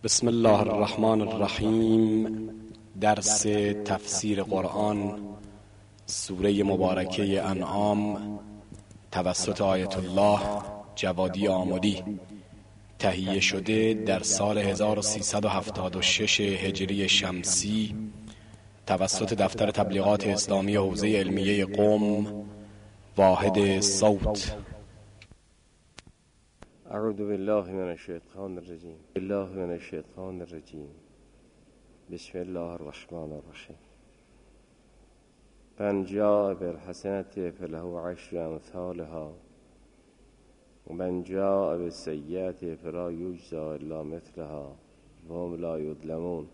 بسم الله الرحمن الرحیم. درس تفسیر قرآن سوره مبارکه انعام توسط آیت الله جوادی آمدی، تهیه شده در سال 1376 هجری شمسی توسط دفتر تبلیغات اسلامی حوزه علمیه قم، واحد صوت. اعوذ بالله من الشیطان الرجیم. بسم الله الرحمن الرحیم. من جاء بالحسنة فله عشر امثالها ومن جاء بالسیئة فلا یجزی الا مثلها وهم لا یظلمون.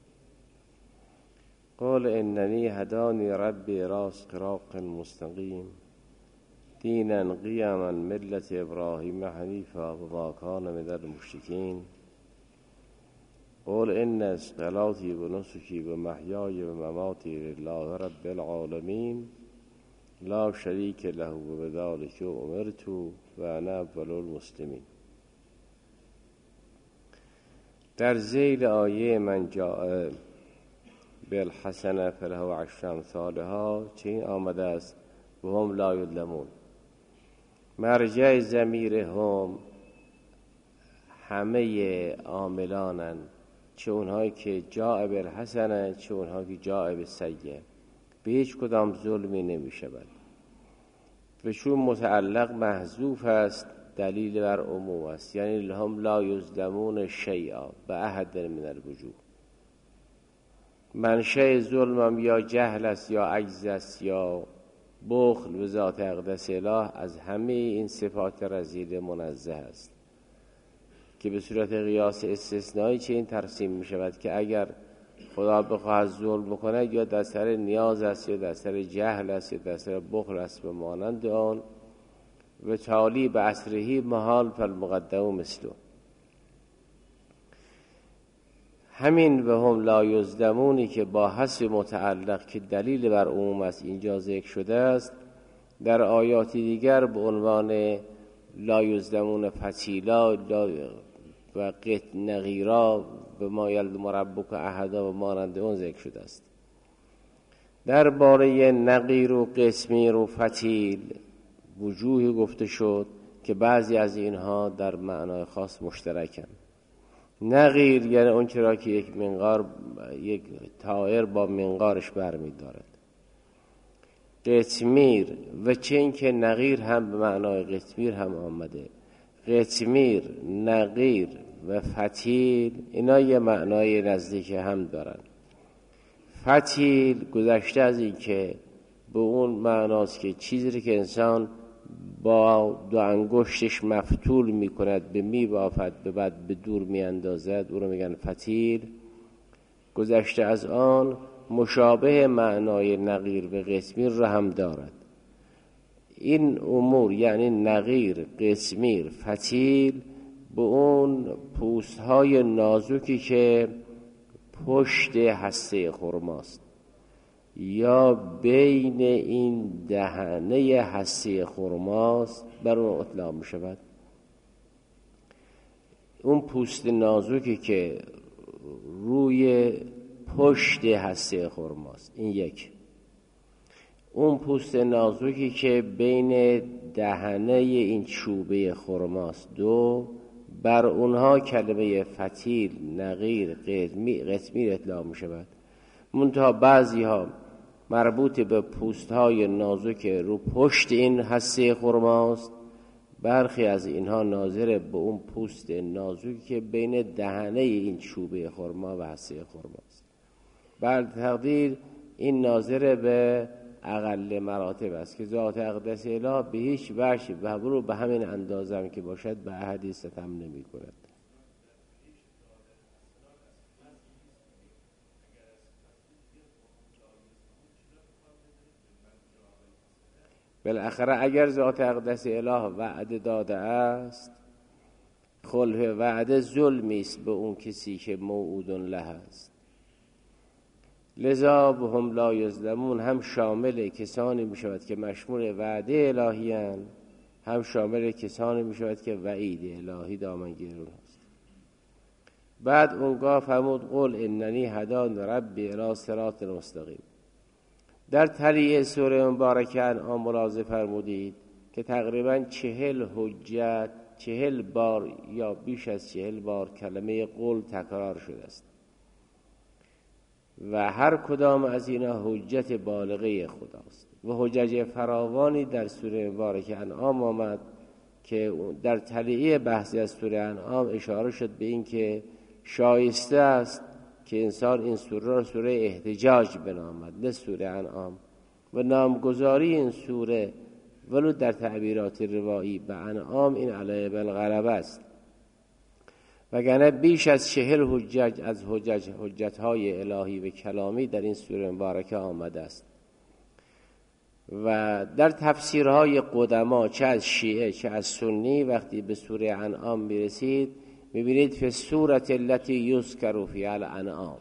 قل اننی هدانی ربی الی صراط مستقیم دینا قیما ملة ابراهیم حنیفا وما کان من المشرکین. قل ان صلاتي ونسكي ومحياي ومماتي لله رب العالمين لا شريك له وبذلك امرت وانا اول المسلمین. در ذیل آیه من جاء بالحسنة فله عشر امثالها چنین آمده است و هم لا یظلمون. مرجع ضمیر هم همه عاملانن، چه اونهایی که جاء بالحسنه چه اونهایی که جاء بالسیئه، به هیچ کدام ظلمی نمی شود و چون متعلق محذوف است دلیل بر عموم است، یعنی لهم لا یظلمون شیئا به احد من الوجوه. منشأ ظلمم یا جهل است یا عجز است یا بخل به ذات اقدس اله، از همه این صفات رذیله منزه است که به صورت قیاس استثنایی چه این ترسیم می شود که اگر خدا بخواهد ظلم کنه یا در سر نیاز است یا در سر جهل است یا در سر بخل است به مانند آن و تالی به عصرهی محال فالمقدم مثله. همین و هم لا یظلمونی که با حذف متعلق که دلیل بر عموم است اینجا ذکر شده است، در آیات دیگر به عنوان لا یظلمون فتیلا و قط نغیرا و ما یظلم ربک احدا و مانند اون ذکر شده است. در باره نغیر و قسمیر و فتیل وجوهی گفته شد که بعضی از اینها در معنای خاص مشترکن. نغیر یعنی اون چرا که یک طائر با منقارش برمی دارد. قطمیر و چین که نغیر هم به معنای قطمیر هم آمده. قطمیر، نغیر و فتیل اینا یه معنای نزدیک هم دارن. فتیل گذشته از این که به اون معناست که چیزی که انسان با دو انگشتش مفتول می کند به می بافد به بعد به دور می اندازد، او رو میگن فتیل. گذشته از آن مشابه معنای نغیر و قسمیر را هم دارد. این امور یعنی نغیر، قسمیر، فتیل به اون پوست های نازکی که پشت هسته خرماست یا بین این دهنه هسته خرماست بر اون اطلاق می شود. اون پوست نازکی که روی پشت هسته خرماست، این یک. اون پوست نازکی که بین دهنه این چوبه خرماست، دو. بر اونها کلمه فتیل، نغیر، قطمیر اطلاق می شود. منتها بعضی ها مربوط به پوست های نازک رو پشت این هسته خرماست، برخی از اینها ناظر به اون پوست نازکی که بین دهنه این چوبه خرما و هسته خرماست. بر تقدیر این ناظر به اقل مراتب است که ذات اقدس اله به هیچ وجه و برو به همین اندازه که باشد به احدی ستم نمی کند. بالاخره اگر ذات اقدس اله وعده داده است، خلف وعده ظلمی است به اون کسی که موعود له است. لذا هم لا یظلمون هم شامل کسانی می شود که مشمول وعده الهی هستند، هم شامل کسانی می شود که وعید الهی دامنگیر است. بعد اونگاه فرمود قل اننی هدان ربی الی صراط مستقیم. در تلیه سوره مبارکه انعام ملاحظه فرمودید که تقریبا 40 حجت 40 بار یا بیش از 40 بار کلمه قل تکرار شده است و هر کدام از اینا حجت بالغه خداست و حجج فراوانی در سوره مبارکه انعام آمد که در تلیه بحثی از سوره انعام اشاره شد به این که شایسته است که انسان این سوره را سوره احتجاج بنامد نه سوره انعام و نامگذاری این سوره ولو در تعبیرات روایی به انعام این علیه بالغلبه است، وگرنه بیش از 40 حجت از حجت‌های الهی و کلامی در این سوره مبارکه آمده است. و در تفسیرهای قدما چه از شیعه چه از سنی وقتی به سوره انعام میرسید میبینید فی السوره التي یذکر فیها الانعام،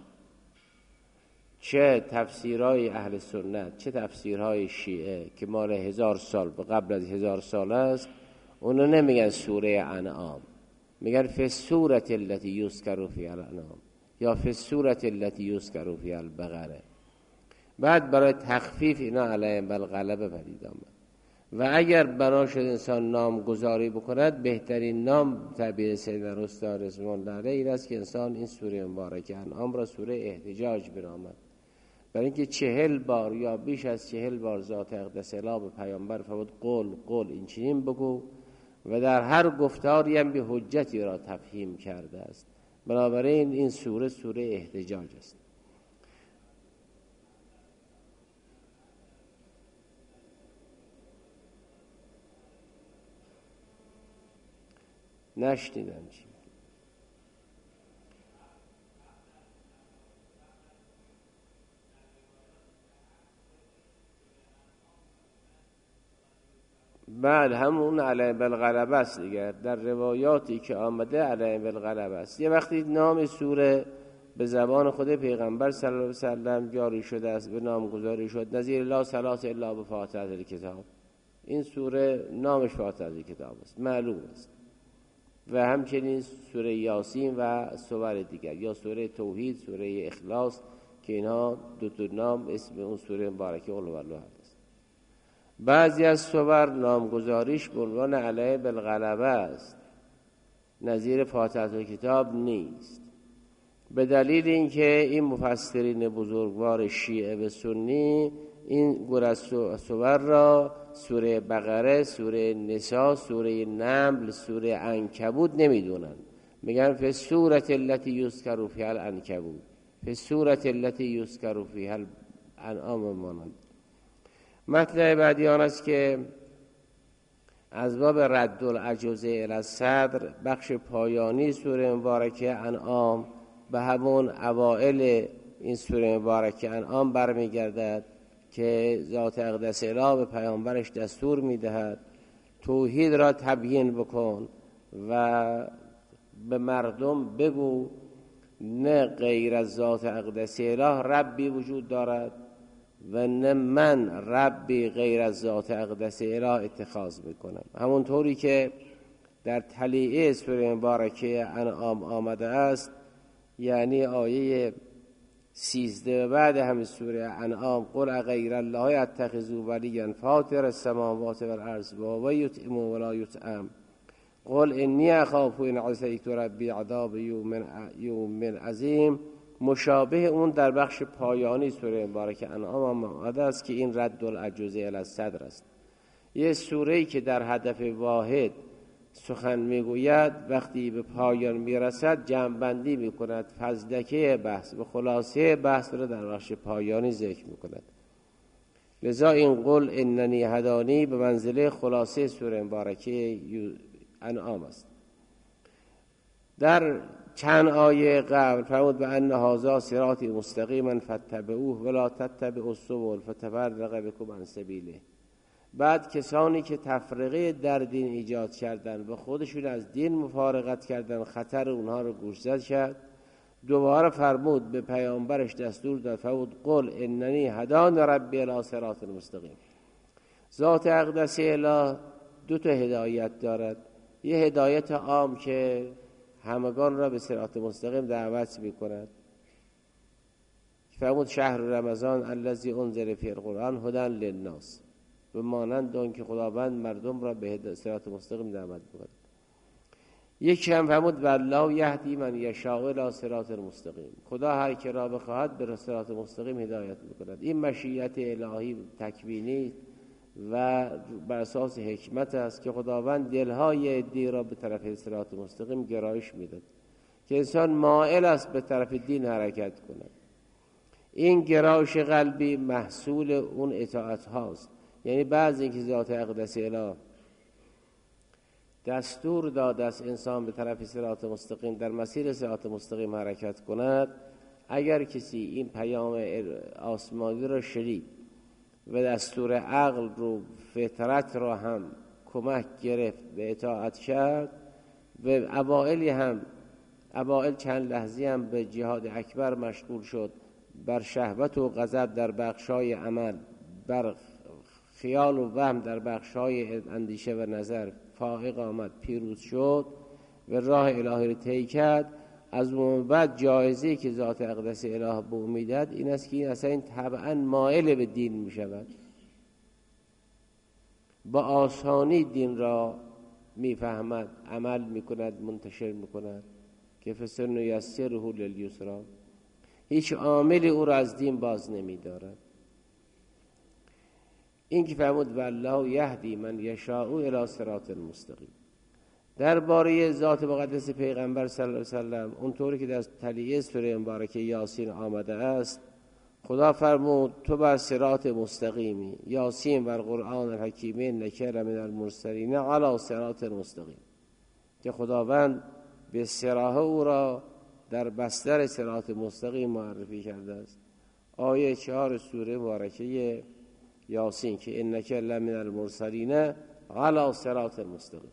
چه تفسیرهای اهل سنت چه تفسیرهای شیعه که مال 1000 سال به قبل از 1000 سال است، اونو نمیگن سوره انعام، میگن فی السوره التي یذکر فیها الانعام یا فی السوره التي یذکر فیها البقره. بعد برای تخفیف اینا علیهم بالغلبه پدید آمد و اگر بنا شد انسان نام گذاری بکند بهترین نام تعبیر سیدنا استاد رضوان الله علیه این است که انسان این سوره مبارکه انعام را سوره احتجاج بنامد، برای اینکه 40 بار یا بیش از 40 بار ذات اقدس اله به پیامبر فرمود قل این چنین بگو و در هر گفتاری هم به حجتی را تفهیم کرده است. بنابراین این سوره احتجاج است. نشنیدم چی بعد همون علیه بالغلبه است دیگر، در روایاتی که آمده علیه بالغلبه است. یه وقتی نام سوره به زبان خود پیغمبر صلی الله علیه وسلم جاری شده است به نامگذاری شد نظیر لا صلاة الا بفاتحه الکتاب، این سوره نامش فاتحه الکتاب است معلوم است. و همچنین سوره یاسین و سور دیگر یا سوره توحید سوره اخلاص که اینها دو نام اسم اون سوره مبارکه قل هوالله است. بعضی از سور نامگذاریش به عنوان علیه بالغلبه است، نظیر فاتحه الکتاب نیست، به دلیل اینکه این مفسرین بزرگوار شیعه و سنی این گروه از سور را سوره بقره، سوره نساء، سوره نمل، سوره عنکبوت نمیدونن، میگن فی السوره التي یذکر فیها العنکبوت، فی السوره التي یذکر فیها الانعام مانند. مطلب بعدی آن است که از باب رد العجوزه الی الصدر بخش پایانی سوره مبارکه انعام به همون اوائل این سوره مبارکه انعام برمیگردد که ذات اقدس اله به پیامبرش دستور میدهد توحید را تبیین بکن و به مردم بگو نه غیر از ذات اقدس اله ربی وجود دارد و نه من ربی غیر از ذات اقدس اله اتخاذ میکنم. همونطوری که در تلیعه سوره مبارکه انعام آمده است، یعنی آیه 13 بعد همین سوره انعام قل غیر الله اتخذوا ولیا فاطر السماوات والارض وهو یطعم ولا یطعم قل انی اخاف ان عصیت ربی عذاب یوم عظیم، مشابه اون در بخش پایانی سوره مبارکه انعام آمده است که این رد العجوزه الی الصدر است. یه سوره‌ای که در هدف واحد سخن میگوید وقتی به پایان میرسد جمع‌بندی میکند، فزلکه بحث و خلاصه بحث را در بخش پایانی ذکر میکند. لذا این قل اننی هدانی به منزله خلاصه سوره مبارکه انعام است. در چند آیه قبل فرمود به ان هذا صراطی مستقیما فاتبعوه ولا تتبعوا السبل فتفرق بكم عن سبیله. بعد کسانی که تفرقه در دین ایجاد کردن و خودشون از دین مفارقت کردن خطر اونها رو گوشزد کرد، دوباره فرمود به پیامبرش دستور داد فرمود قل اننی هدان ربی الی صراط مستقیم. ذات اقدس اله دو تا هدایت دارد، یه هدایت عام که همگان را به صراط مستقیم دعوت میکند. فرمود شهر رمضان الذی انزل فیه القرآن هدی للناس، به مانند آن که خداوند مردم را به صراط مستقیم دعوت میکند. یکی هم فرمود والله یهدی من یشاء الی صراط مستقیم، خدا هر که را بخواهد به صراط مستقیم هدایت میکند. این مشیت الهی تکوینی و بر اساس حکمت است که خداوند دلهای عده‌ای را به طرف صراط مستقیم گرایش میداد که انسان مائل است به طرف دین حرکت کند. این گرایش قلبی محصول اون اطاعت هاست. یعنی بعض اینکه ذات اقدس اله دستور داده است انسان به طرف صراط مستقیم در مسیر صراط مستقیم حرکت کند، اگر کسی این پیام آسمانی را شنید و دستور عقل رو فطرت را هم کمک گرفت به اطاعت کرد و اوائل چند لحظه هم به جهاد اکبر مشغول شد، بر شهوت و غضب در بخشای عمل، بر خیال و وهم در بخشای اندیشه و نظر فائق آمد، پیروز شد و راه الهی رو طی کرد. از اون بعد جایزه‌ای که ذات اقدس اله به او میداد این است که این اصلا طبعا مائل به دین می شود، با آسانی دین را میفهمد، عمل میکند، منتشر میکند که فسنیسره للیسری، هیچ عاملی او را از دین باز نمیدارد. این که فرمود والله یهدی من یشاء الی صراط مستقیم. درباره ذات مقدس پیغمبر صلی الله علیه و سلم اونطوری که در تلیه سوره مبارکه یاسین آمده است، خدا فرمود تو بر صراط مستقیمی، یاسین و القرآن الحکیم انک لمن المرسلین علی صراط مستقیم، که خداوند به صراحه او را در بستر صراط مستقیم معرفی کرده است. آیه 4 سوره مبارکه یاسین که انک لمن المرسلین علی صراط مستقیم.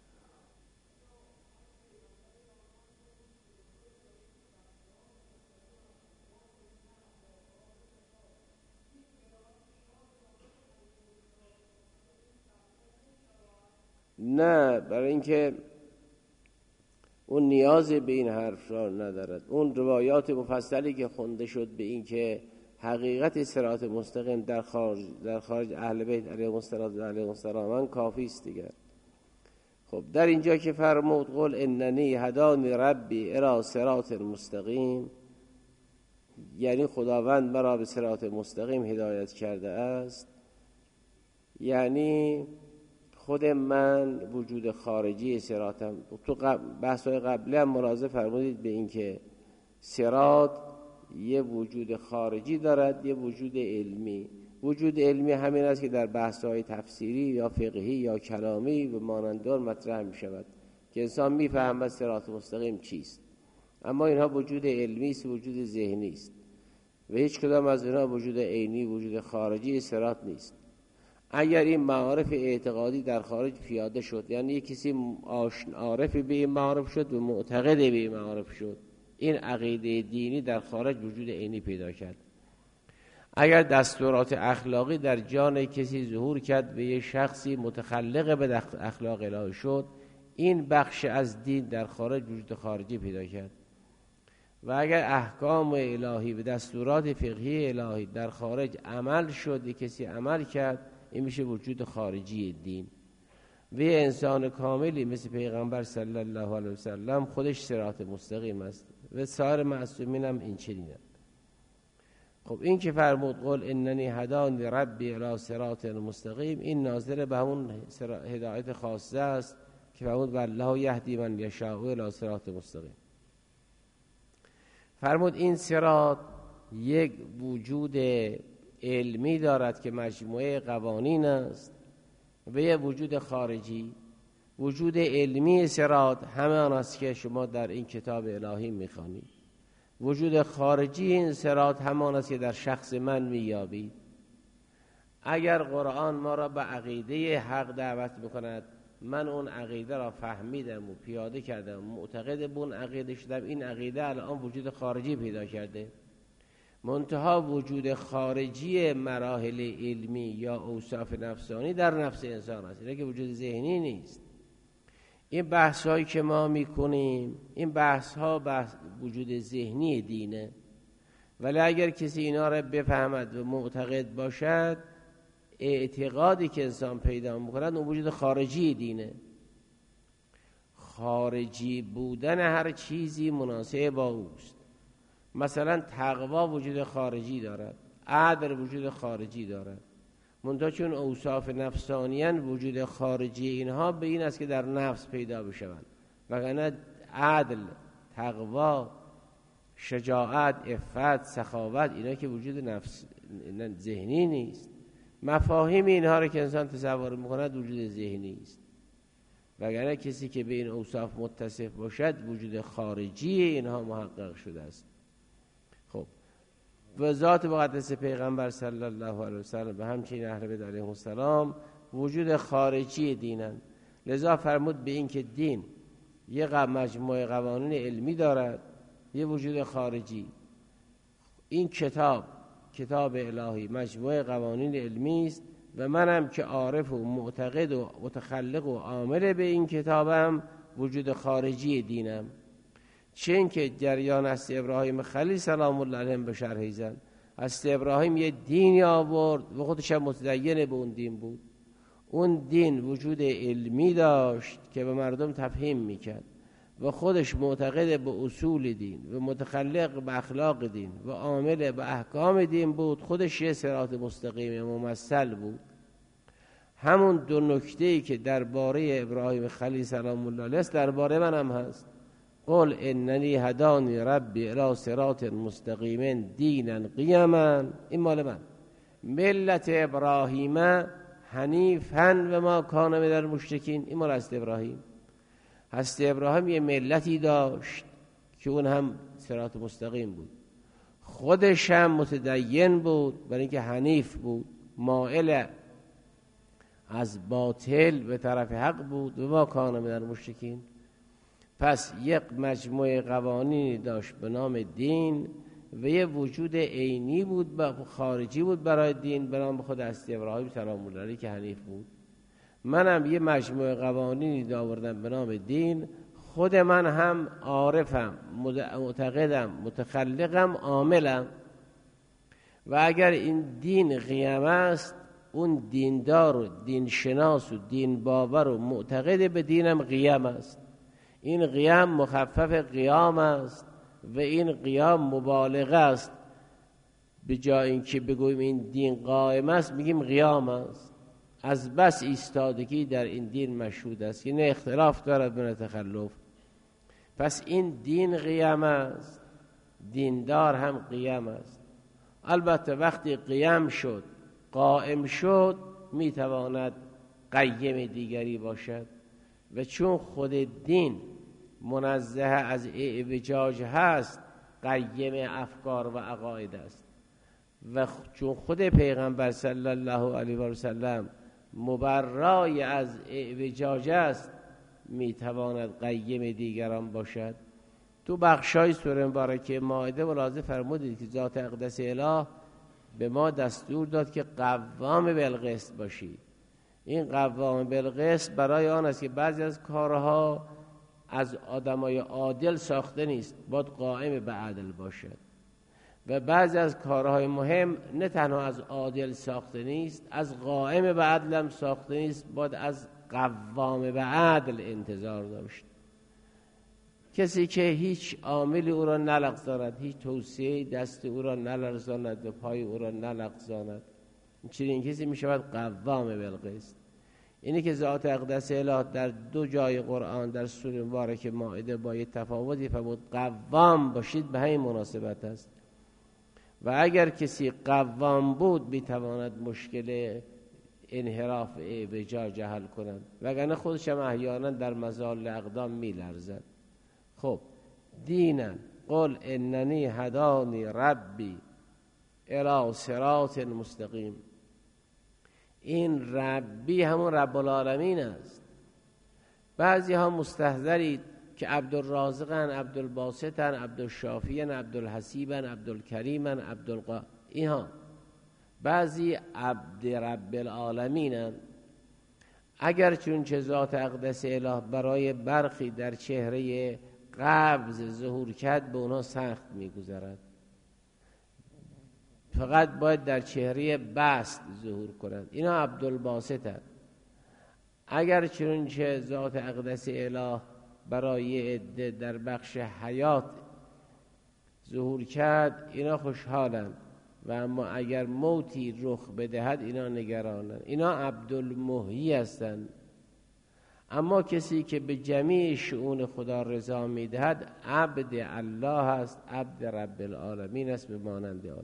نه، برای اینکه اون نیاز به این حرف را ندارد. اون روایات مفصلی که خونده شد به این که حقیقت صراط مستقیم در خارج اهل بیت علیهم السلام کافی است دیگر. خب در اینجا که فرمود قل اننی هدانی ربی الی صراط مستقیم، یعنی خداوند مرا به صراط مستقیم هدایت کرده است، یعنی خود من وجود خارجی صراطم. تو بحث‌های قبلی هم ملاحظه فرمودید به این که صراط یه وجود خارجی دارد، یه وجود علمی. وجود علمی همین است که در بحث‌های تفسیری یا فقهی یا کلامی و مانندان مطرح می شود که انسان می فهمد صراط مستقیم چیست. اما اینها وجود علمی است، وجود ذهنی است و هیچ کدام از اینها وجود عینی، وجود خارجی صراط نیست. اگر این معارف اعتقادی در خارج پیاده شد، یعنی یک کسی عارف به این معارف شد و معتقد به این معارف شد، این عقیده دینی در خارج وجود عینی پیدا کرد. اگر دستورات اخلاقی در جان کسی ظهور کرد و یک شخصی متخلق به اخلاق الهی شد، این بخش از دین در خارج وجود خارجی پیدا کرد. و اگر احکام الهی و دستورات فقهی الهی در خارج عمل شد، یک کسی عمل کرد، این میشه وجود خارجی دین. و انسان کاملی مثل پیغمبر صلی الله علیه و سلم خودش صراط مستقیم است و سایر معصومین هم این چنینه. خب این که فرمود قل اننی هدانی ربی الی صراط مستقیم، این ناظر به همون هدایت خاصه است که فرمود والله یهدی من یشاء الی صراط مستقیم. فرمود این صراط یک وجود علمی دارد که مجموعه قوانین است و یک وجود خارجی. وجود علمی صراط همان است که شما در این کتاب الهی میخوانید. وجود خارجی این صراط همان است که در شخص من مییابید. اگر قرآن ما را به عقیده حق دعوت میکند، من اون عقیده را فهمیدم و پیاده کردم، معتقد به اون عقیده شدم، این عقیده الان وجود خارجی پیدا کرده. منتها وجود خارجی مراحل علمی یا اوصاف نفسانی در نفس انسان است، اینه که وجود ذهنی نیست. این بحث هایی که ما میکنیم، این بحث ها وجود ذهنی دینه، ولی اگر کسی اینا را بفهمد و معتقد باشد، اعتقادی که انسان پیدا میکند اون وجود خارجی دینه. خارجی بودن هر چیزی مناسب با اوست. مثلا تقوا وجود خارجی دارد، عدل وجود خارجی دارد، منتها چون اوصاف نفسانیان وجود خارجی اینها به این است که در نفس پیدا بشوند، وگرنه عدل، تقوا، شجاعت، عفت، سخاوت اینا که وجود نفس ذهنی نیست. مفاهیم اینها رو که انسان تصور میکند وجود ذهنی است، وگرنه کسی که به این اوصاف متصف باشد وجود خارجی اینها محقق شده است. خب و ذات مقدس پیغمبر صلی الله علیه وسلم و همچنین اهل بیت علیهم السلام وجود خارجی دینند. لذا فرمود به این که دین یه مجموعه قوانین علمی دارد، یه وجود خارجی. این کتاب الهی مجموعه قوانین علمی است و منم که عارف و معتقد و متخلق و عامل به این کتابم وجود خارجی دینم. چون که جریان هست ابراهیم خلیل سلام الله علیه به شرح زد، هست ابراهیم یه دینی آورد و خودش هم متدین به اون دین بود. اون دین وجود علمی داشت که به مردم تفهیم میکرد و خودش معتقد به اصول دین و متخلق به اخلاق دین و عامل به احکام دین بود. خودش یه صراط مستقیم ممثل بود. همون دو نکته‌ای که درباره ابراهیم خلیل سلام الله علیه است درباره من هم هست. قل اننی هدانی ربی الی صراط مستقیم دینا قیما، این مال من. ملت ابراهیم حنیفا و ما کان من المشرکین، این مال است ابراهیم. هست ابراهیم یه ملتی داشت که اون هم صراط مستقیم بود، خودش هم متدین بود برای اینکه حنیف بود، مائل از باطل به طرف حق بود و ما کان من المشرکین. پس یک مجموعه قوانینی داشت به نام دین و یه وجود عینی بود خارجی بود برای دین به نام خود هستی ابراهیم سلام الله علیه که حنیف بود. منم یه مجموعه قوانینی آوردم به نام دین، خود من هم عارفم، معتقدم، متخلقم، عاملم. و اگر این دین قیام است، اون دیندار و دین شناس و دین باور و معتقد به دینم قیام است. این قیام مخفف قیام است و این قیام مبالغه است. به جای اینکه بگوییم این دین قائم است میگیم قیام است. از بس ایستادگی در این دین مشهود است، این اختلاف دارد بین تخلف. پس این دین قیام است، دیندار هم قیام است. البته وقتی قیام شد، قائم شد، میتواند قیم دیگری باشد و چون خود دین منزه از اعوجاج هست، قیم افکار و عقاید است و چون خود پیغمبر صلی الله علیه و سلم مبرای از اعوجاج است، میتواند قیم دیگران باشد. تو بخشای سوره مبارکه مائده ملاحظه فرمودید که ذات اقدس اله به ما دستور داد که قوام بالقسط باشید. این قوام بالقسط برای آن است که بعضی از کارها از آدمای عادل ساخته نیست، باید قائم به عدل باشد و بعضی از کارهای مهم نه تنها از عادل ساخته نیست، از قائم به عدل هم ساخته نیست، باید از قوام به عدل انتظار داشت. کسی که هیچ عاملی او را نلغزاند، هیچ توصیه دست او را نلرزاند و پای او را نلغزاند، چنین کسی می شود قوام بالقسط. اینی که ذات اقدس اله در دو جای قرآن در سوره مبارکه مائده با یه تفاوتی فرمود قوام باشید، به همین مناسبت است. و اگر کسی قوام بود میتواند مشکل انحراف اعوجاج حل کند، وگرنه خودش هم احیانا در مزال اقدام میلرزد. خب دینا قل اننی هدانی ربی الی صراط مستقیم. این ربی همون رب العالمین است. بعضی ها مستحضرید که عبدالرازقن، عبدالباسطن، عبدالشافیان، عبدالحسیبن، عبدالکریمن، اینها بعضی عبد رب العالمینن. اگر چون چه ذات اقدس اله برای برخی در چهره قبض ظهور کرد، به اونا سخت میگذرد، فقط باید در چهره بسط ظهور کنند. اینا عبدالباسط هست. اگر چون چه ذات اقدس اله برای عده در بخش حیات ظهور کرد، اینا خوشحالند، و اما اگر موتی رخ بدهد اینا نگرانند. اینا عبدالمحیی هستند. اما کسی که به جمیع شؤون خدا رضا میدهد عبد الله است، عبد رب العالمین است، به مانند آن.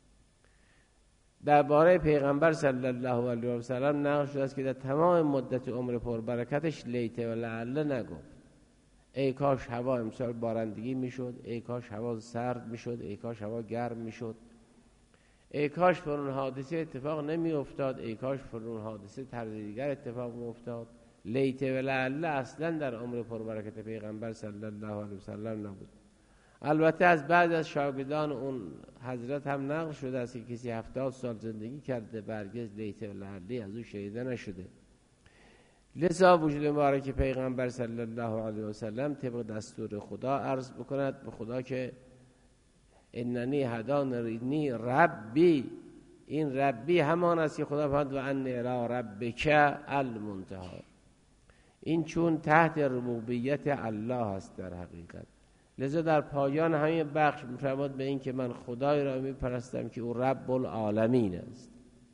درباره پیغمبر صلی الله علیه و سلم نقل شده است که در تمام مدت عمر پربرکتش لیت و لعل نگفت. ای کاش هوا امسال بارندگی میشد، ای کاش هوا سرد میشد، ای کاش هوا گرم میشد، ای کاش فلان حادثه اتفاق نمی افتاد، ای کاش فلان حادثه طرز دیگر اتفاق می افتاد. لیت و لعل اصلا در عمر پربرکت پیغمبر صلی الله علیه و سلم نبود. البته از بعض از شاگردان اون حضرت هم نقل شده است که کسی 70 سال زندگی کرده برگز لیت و لعلی از او شنیده نشده. لذا وجود مبارک پیغمبر صلی الله علیه و سلم طبق دستور خدا عرض بکند به خدا که اننی هدانی ربی. این ربی همان است که خدا فرمود و ان الی ربک المنتهی. این چون تحت ربوبیت الله است در حقیقت. لذا در پایان همین بخش می‌فرماد به این که من خدای را میپرستم که او رب العالمین است.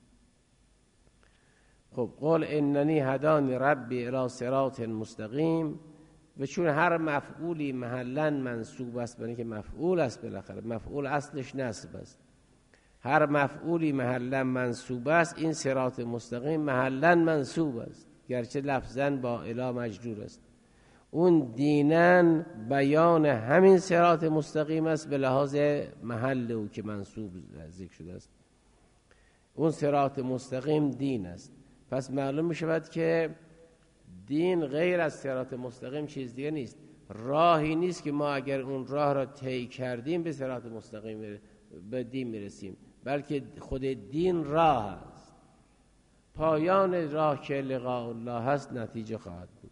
خب قول اننی هدانی ربی الی صراط مستقیم، و چون هر مفعولی محلا منصوب است، برای که مفعول است، بالاخره مفعول اصلش نصب است، هر مفعولی محلا منصوب است، این صراط مستقیم محلا منصوب است، گرچه لفظاً با الی مجرور است. اون دیناً بیان همین صراط مستقیم است به لحاظ محل او که منصوب ذکر شده است. اون صراط مستقیم دین است. پس معلوم می شود که دین غیر از صراط مستقیم چیز دیگه نیست. راهی نیست که ما اگر اون راه را طی کردیم به صراط مستقیم به دین میرسیم، بلکه خود دین راه است. پایان راه که لقاء الله هست نتیجه خواهد بود.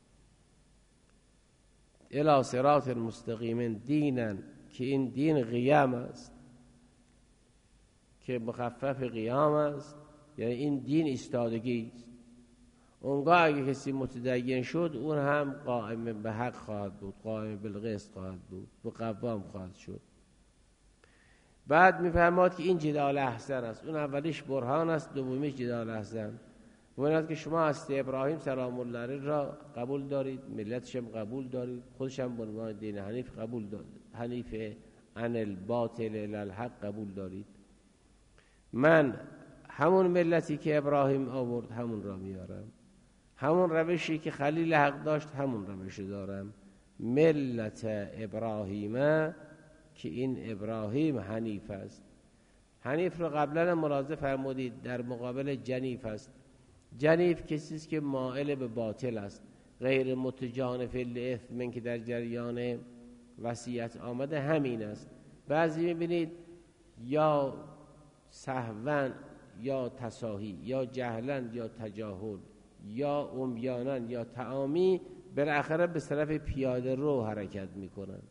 الی صراط المستقیم دینا، که این دین قیام است که مخفف قیام است، یعنی این دین ایستادگی است. اونگاه اگه کسی متدین شد اون هم قائم به حق خواهد بود، قائم بالقسط خواهد بود، و قوام خواهد شد. بعد میفرماد که این جدال احسن است. اون اولیش برهان است، دومیش جدال احسن. و این است که شما از ابراهیم سلام الله علیه را قبول دارید، ملتش هم قبول دارید، خودش هم به عنوان دین حنیف قبول دارید، حنیف عن الباطل الی الحق قبول دارید. من همون ملتی که ابراهیم آورد همون را میارم، همون روشی که خلیل حق داشت همون روش دارم، ملت ابراهیم، که این ابراهیم حنیف است. حنیف رو قبلا ملاحظه فرمودید در مقابل جنیف است. جنیف کسی است که مائل به باطل است، غیر متجانف الاثم که در جریان وصیت آمده همین است. بعضی میبینید یا سهوا یا تساهی یا جهلا یا تجاهل یا عمیانا یا تعامی بالاخره به طرف پیاده رو حرکت میکنن،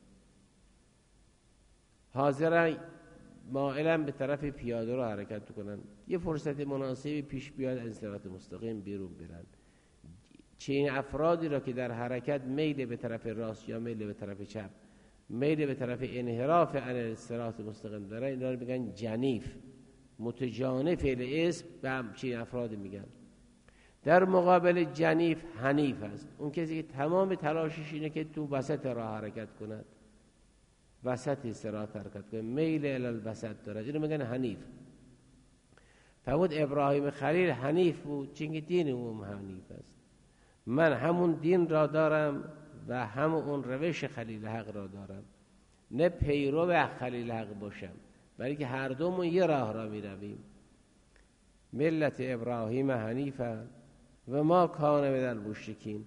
حاضرن مائلن به طرف پیاده رو حرکت کنن. یه فرصت مناسبی پیش بیاد از صراط مستقیم بیرون برن. چنین افرادی را که در حرکت میل به طرف راست یا میل به طرف چپ، میل به طرف انحراف عن صراط مستقیم دارن، اینا رو میگن جنیف، متجانف الاسم، به همچین افراد میگن. در مقابل جنیف حنیف است، اون کسی که تمام تلاشش اینه که تو وسط راه حرکت کند، وسط صراط حرکت کنه، میل الی الوسط دارد، اینو میگن حنیف. فرمود ابراهیم خلیل حنیف بود، چون دین او حنیف است. من همون دین را دارم و همون اون روش خلیل حق را دارم، نه پیرو خلیل حق باشم، بلکه هر دومون یه راه را می رویم. ملت ابراهیم حنیفه و ما کان من المشرکین.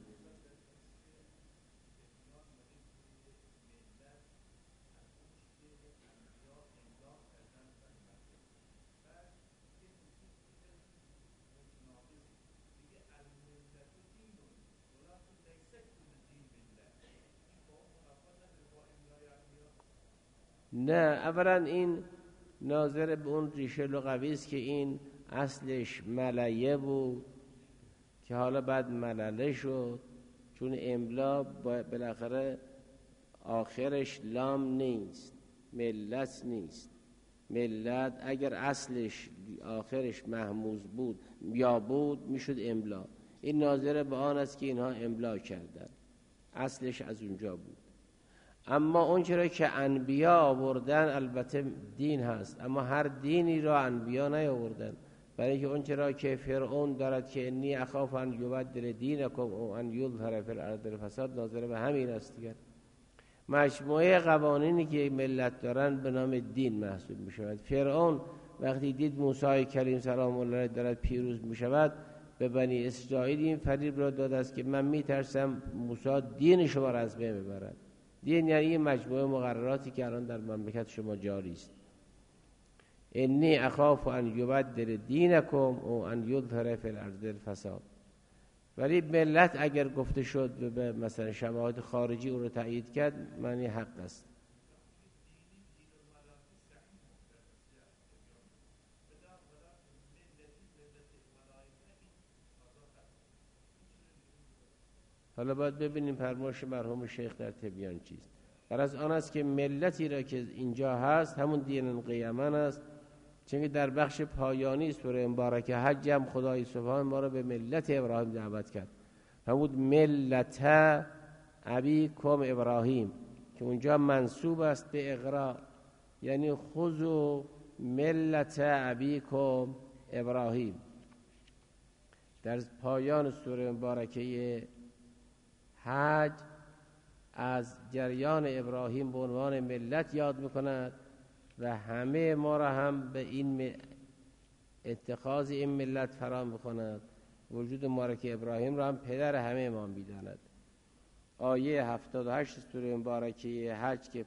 نه، اولا این ناظر به اون ریشه لغوی است که این اصلش ملیه بود که حالا بعد ملله شد، چون املا بالاخره آخرش لام نیست، ملت نیست. ملت اگر اصلش آخرش محموز بود یا بود میشد املا. این ناظر به آن است که اینها املا کردن، اصلش از اونجا بود. اما اون چرا که انبیا آوردن البته دین هست، اما هر دینی را انبیا نیاوردن، برای اینکه اون چرا که فرعون دارد که انی اخاف ان یبدل دینکم او ان یظهر فی الارض الفساد، ناظر به همین است دیگر. مجموعه قوانینی که ملت دارن به نام دین محسوب می شود. فرعون وقتی دید موسی کریم سلام الله علیه دارد پیروز می شود، به بنی اسرائیل این فریب را داده است که من می ترسم موسی دین شما را از بین ببرد. دین یعنی این مجموعه مقرراتی که الان در مملکت شما جاری است. انی اخاف ان یبدل دینکم او ان یظهر فی الارض الفساد. ولی ملت اگر گفته شد به مثلا شواهد خارجی او رو تایید کرد، معنی حق است. حالا باید ببینیم فرمایش مرحوم شیخ در تبیان چیست. در از آن است که ملتی را که اینجا هست همون دین قیمن است، چون در بخش پایانی سوره مبارکه حج هم خدای سبحان ما را به ملت ابراهیم دعوت کرد. فرمود ملت ابیکم ابراهیم، که اونجا منسوب است به اقرا، یعنی خذوا ملت ابیکم ابراهیم. در پایان سوره مبارکه حج از جریان ابراهیم به عنوان ملت یاد میکند و همه ما را هم به این اتخاذ این ملت فرا میکند. وجود مبارک ابراهیم را هم پدر همه ما میداند. آیه 78 سوره مبارکه حج که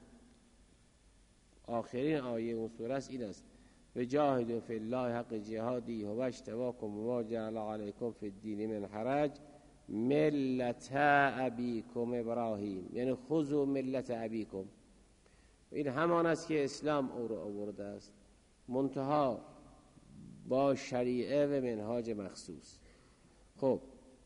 آخرین آیه اون سوره است این است: وجاهدوا فی الله حق جهادی هو اجتباکم و ما جعل علیکم فی الدین من حرج ملت ابیکم ابراهیم، یعنی خذوا ملت ابیکم. این همان است که اسلام او را آورده است، منتها با شریعه و منهاج مخصوص. خب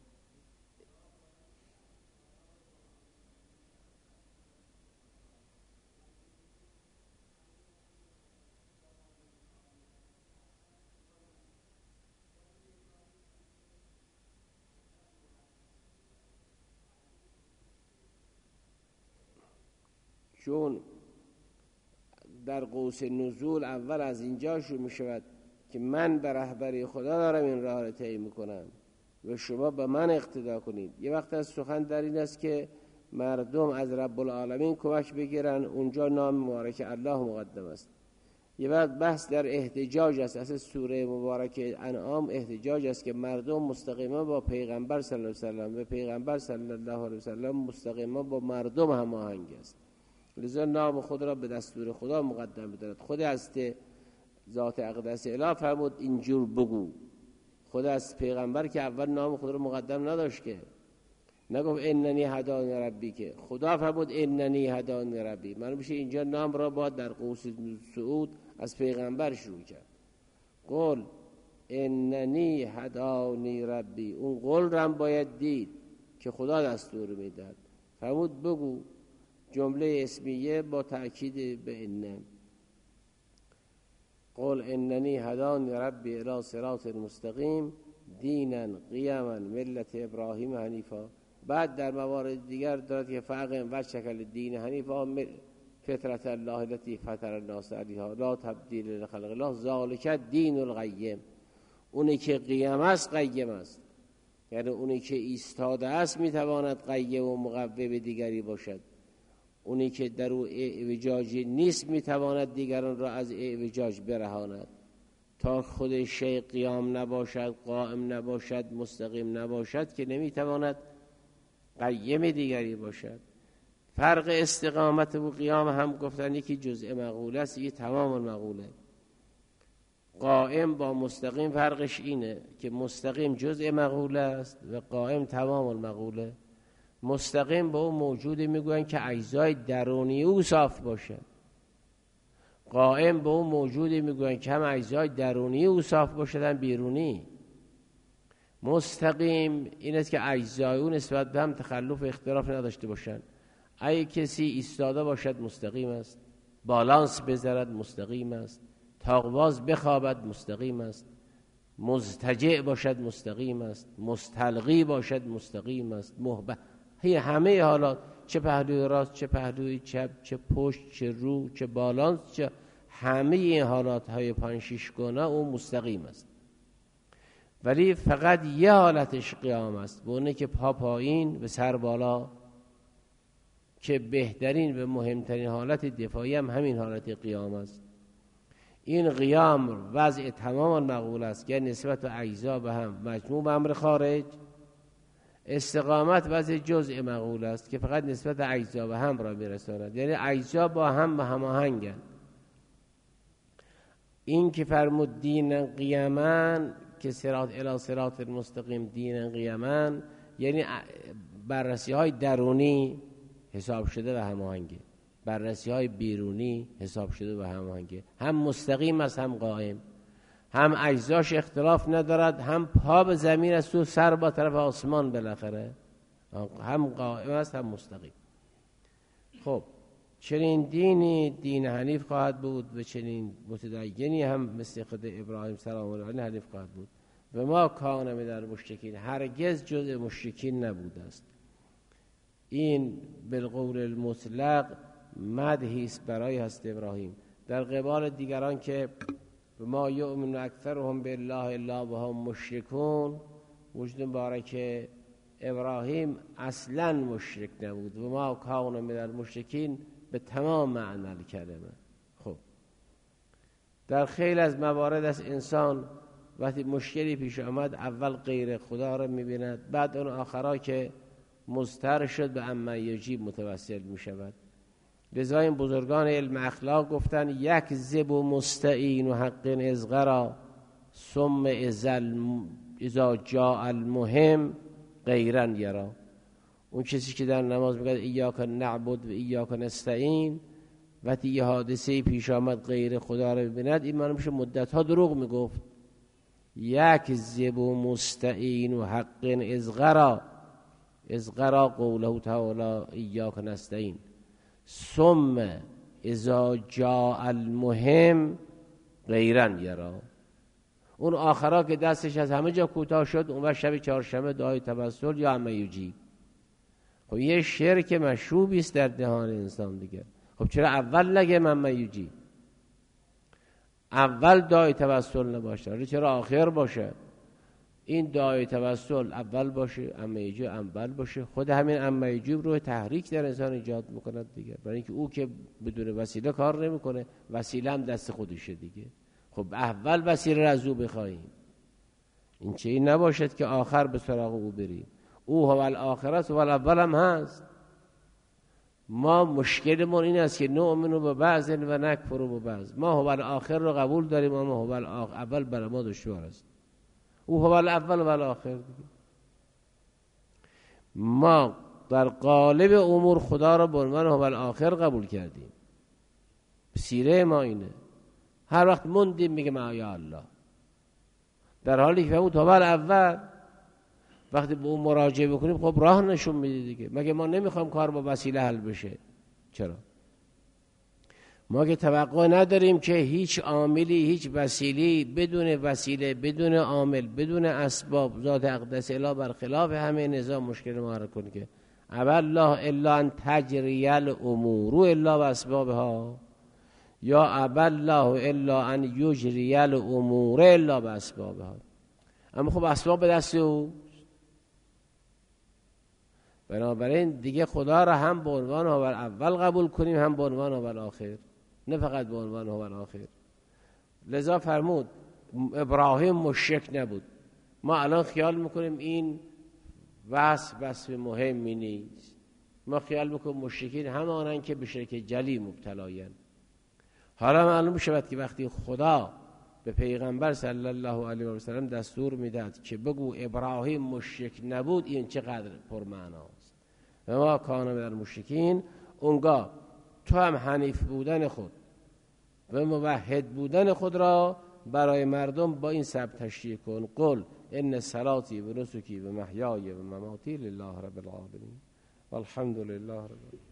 چون در قوس نزول اول از اینجا شروع می شود که من به رهبری خدا دارم این راه را طی میکنم و شما به من اقتدا کنید. یه وقت از سخن در این است که مردم از رب العالمین کمک بگیرن، اونجا نام مبارک الله مقدم است. یه وقت بحث در احتجاج است. اصلا سوره مبارک انعام احتجاج است که مردم مستقیما با پیغمبر صلی الله علیه و سلم و پیغمبر صلی الله علیه و سلم مستقیما با مردم هماهنگ است. لذا نام خود را به دستور خدا مقدم بدارد. خود از ذات اقدس اله فرمود اینجور بگو. خود از پیغمبر که اول نام خود را مقدم نداشت، که نگفت اننی هدانی ربی، که خدا فرمود اننی هدانی ربی. من میشه اینجا نام را باید در قوس صعود از پیغمبر شروع کرد. قول اننی هدانی ربی، اون قول را هم باید دید که خدا دستور میداد. فرمود بگو، جمله اسمیه با تأکید به انه. قول اننی هدانی ربی الی صراط مستقیم دینا قیما ملت ابراهیم حنیفا. بعد در موارد دیگر دارد که فقم و شکل دین حنیفا فطرت الله التي فطر الناس علیها لا تبدیل لخلق الله ذالک الدین القیم. اونی که قیم است قیم است، یعنی اونی که ایستاده است میتواند قیم و مقوم دیگری باشد. اونی که در او اعوجاج نیست میتواند دیگران را از اعوجاج برهاند. تا خود شیء قیام نباشد، قائم نباشد، مستقیم نباشد که نمیتواند قیم دیگری باشد. فرق استقامت و قیام هم گفتن یکی جزء مقوله است، یکی تمام مقوله. قائم با مستقیم فرقش اینه که مستقیم جزء مقوله است و قائم تمام المقوله. مستقیم با اون موجودی میگوین که اجزای درونی او صاف باشه، قائم به اون موجودی میگوین که هم اجزای درونی او صاف باشد هم بیرونی. مستقیم این است که اجزای او نسبت به هم تخلف و اختلاف نداشته باشند. اگه کسی ایستاده باشد مستقیم است، بالانس بذارد مستقیم است، تاقواز بخوابد مستقیم است، مضطجع باشد مستقیم است، مستلقی باشد مستقیم است، همه حالات، چه پهلوی راست، چه پهلوی چپ، چه پشت، چه رو، چه بالانس، چه همه این حالات های 5-6 گونه او مستقیم است. ولی فقط یه حالتش قیام است، و اونه که پا پایین و سر بالا، که بهترین و مهمترین حالت دفاعی هم همین حالت قیام است. این قیام وضع تماما مقبول است، یعنی نسبت و اجزا به هم مجموع به امر خارج. استقامت وضع جزء مقبول است که فقط نسبت اجزا به هم را میرساند، یعنی اجزا با هم هماهنگند. این که فرمود دین قیما که صراط الی صراط مستقیم دین قیما، یعنی بررسی های درونی حساب شده و هماهنگه، بررسی های بیرونی حساب شده و هماهنگه، هم مستقیم است هم قائم، هم اجزاش اختلاف ندارد، هم پا به زمین است و سر با طرف آسمان، بالاخره هم قائم است هم مستقیم. خب چنین دینی دین حنیف خواهد بود و چنین متدینی هم مثل خود ابراهیم سلام الله علیه حنیف خواهد بود. و ما کان من المشرکین، هرگز جز مشرکین نبوده است. این بالقول المطلق مدحی است برای حضرت ابراهیم، در قبال دیگران که ما یؤمن اکثرهم بالله الا وهم مشرکون، وجود مبارک ابراهیم اصلا مشرک نبود. و ما کان من المشرکین به تمام معنی کلمه. خب در خیلی از موارد از انسان وقتی مشکلی پیش آمد اول غیر خدا رو میبیند، بعد اون آخرا که مضطر شد به اما یجیب متوسل میشود. لذا این بزرگان علم اخلاق گفتن یک زب و مستعین و حق ازغرا ثم اذا جاء المهم غیرا یرا. اون کسی که در نماز میگه ایاک نعبد و ایاک نستعین، وقتی یه حادثه پیش آمد غیر خدا رو ببیند، این معنی میشه مدت ها دروغ میگفت. یک زب و مستعین و حق ازغرا قوله تعالی ایاک نستعین ثم اذا جاء المهم غیرا یرا. اون آخرا که دستش از همه جا کوتاه شد، اون وقت شب چهارشنبه دعای توسل یا اما یجیب. خب یه شرک مشروبی است در دهان انسان دیگه. خب چرا اول نگه اما یجیب؟ اول دعای توسل نباشه، چرا آخر باشه؟ این دعای توسل اول باشه، اما یجیب اول باشه. خود همین اما یجیب رو تحریک در انسان ایجاد میکنه دیگه، برای اینکه او که بدون وسیله کار نمیکنه، وسیله هم دست خودشه دیگه. خب اول وسیله را از او بخواهیم، این چه این نباشد که آخر به سراغ او بریم. او هو الاخرت و الاول هم هست. ما مشکلمون این است که نؤمن به بعض و نکفر به بعض. ما هو الاخر رو قبول داریم، اما هو الاول برای ما دشوار است. او هو الاول و الاخر دیگه. ما در قالب امور خدا را به عنوان هو الاخر قبول کردیم، سیره ما اینه. هر وقت موندیم میگه ما یا الله، در حالی که فهمود هو الاول. وقتی به اون مراجعه بکنیم خب راه نشون میده دیگه. مگه ما نمیخوایم کار با وسیله حل بشه؟ چرا؟ ما که توقع نداریم که هیچ عاملی، هیچ وسیلی بدون وسیله، بدون عامل، بدون اسباب، ذات اقدس الا برخلاف همه نظام مشکل ما رو کنه که ابا الله الا ان تجری الامور الا باسبابها، یا ابا الله الا ان یجری الامور الا باسبابها. اما خب اسباب به دست او. بنابراین دیگه خدا را هم به عنوان اول قبول کنیم، هم به عنوان اول آخر، نه فقط به عنوان اول آخر. لذا فرمود ابراهیم مشرک نبود. ما الان خیال میکنیم این وصف مهمی نیست. ما خیال میکنیم مشرکین همانند که به شرک جلی مبتلایند. حالا معلوم شود که وقتی خدا به پیغمبر صلی الله علیه و سلم دستور میداد که بگو ابراهیم مشرک نبود، این چقدر پرمعناست. و ما کان من المشرکین، اونگاه تو هم حنیف بودن خود و موحد بودن خود را برای مردم با این سبک تشریح کن: قل ان صلاتی و نسکی و محیای و مماتی لله رب العالمین والحمد لله رب العالمین.